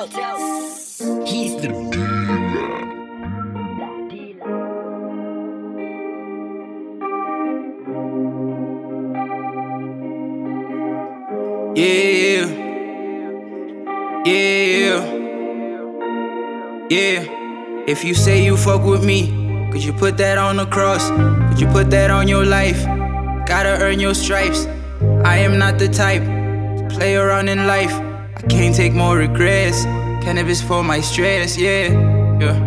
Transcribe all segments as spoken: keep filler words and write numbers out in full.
He's the Yeah, yeah, yeah. If you say you fuck with me, could you put that on the cross? Could you put that on your life? Gotta earn your stripes. I am not the type to play around in life. I can't take more regrets. Cannabis for my stress, yeah, yeah.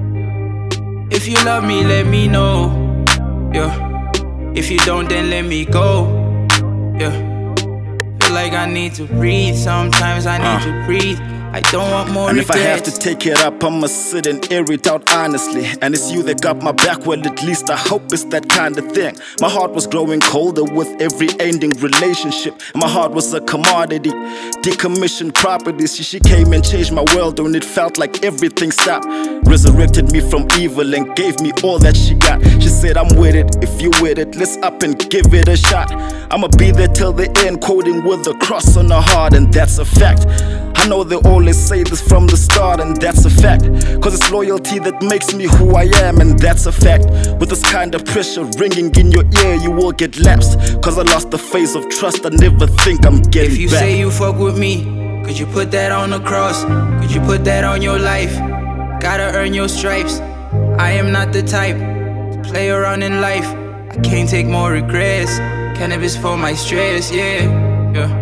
If you love me, let me know, yeah. If you don't, then let me go, yeah. Feel like I need to breathe. Sometimes I need uh. to breathe. I don't want more And regrets. if I have to take it up, I'ma sit and air it out honestly. And it's you that got my back, well at least I hope it's that kind of thing. My heart was growing colder with every ending relationship. My heart was a commodity, decommissioned property. She, she came and changed my world when it felt like everything stopped. Resurrected me from evil and gave me all that she got. She said I'm with it, if you with it, let's up and give it a shot. I'ma be there till the end, quoting with a cross on her heart, and that's a fact. I know they always say this from the start, and that's a fact. Cause it's loyalty that makes me who I am, and that's a fact. With this kind of pressure ringing in your ear, you will get lapsed. Cause I lost the phase of trust, I never think I'm getting back. If you back. say you fuck with me, could you put that on the cross? Could you put that on your life? Gotta earn your stripes. I am not the type to play around in life. I can't take more regrets. Cannabis for my stress, yeah, yeah.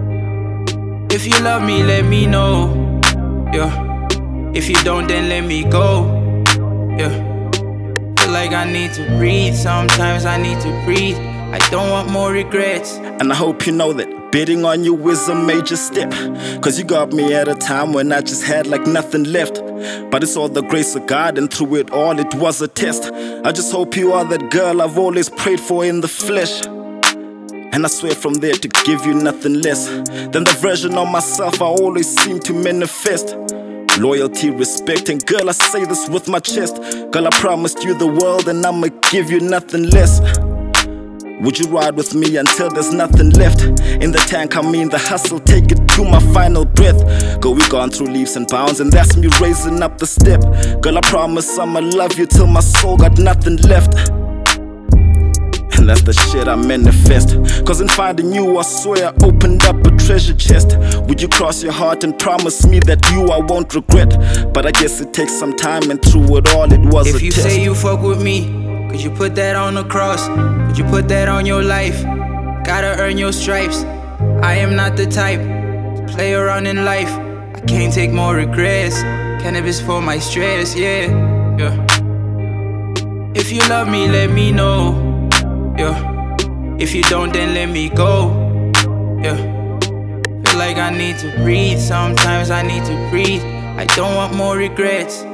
If you love me, let me know, yeah. If you don't, then let me go, yeah. Feel like I need to breathe. Sometimes I need to breathe. I don't want more regrets. And I hope you know that betting on you is a major step. Cause you got me at a time when I just had like nothing left. But it's all the grace of God, and through it all it was a test. I just hope you are that girl I've always prayed for in the flesh. And I swear from there to give you nothing less than the version of myself I always seem to manifest. Loyalty, respect, and girl, I say this with my chest. Girl, I promised you the world and I'ma give you nothing less. Would you ride with me until there's nothing left? In the tank, I mean the hustle, take it to my final breath. Girl, we gone through leaps and bounds, and that's me raising up the step. Girl, I promise I'ma love you till my soul got nothing left. And that's the shit I manifest. Cause in finding you, I swear I opened up a treasure chest. Would you cross your heart and promise me that you I won't regret? But I guess it takes some time, and through it all it was if a test. If you say you fuck with me, could you put that on the cross? Could you put that on your life? Gotta earn your stripes. I am not the type to play around in life. I can't take more regrets. Cannabis for my stress, yeah, yeah. If you love me, let me know, yeah. If you don't, then let me go, yeah. Feel like I need to breathe. Sometimes I need to breathe. I don't want more regrets.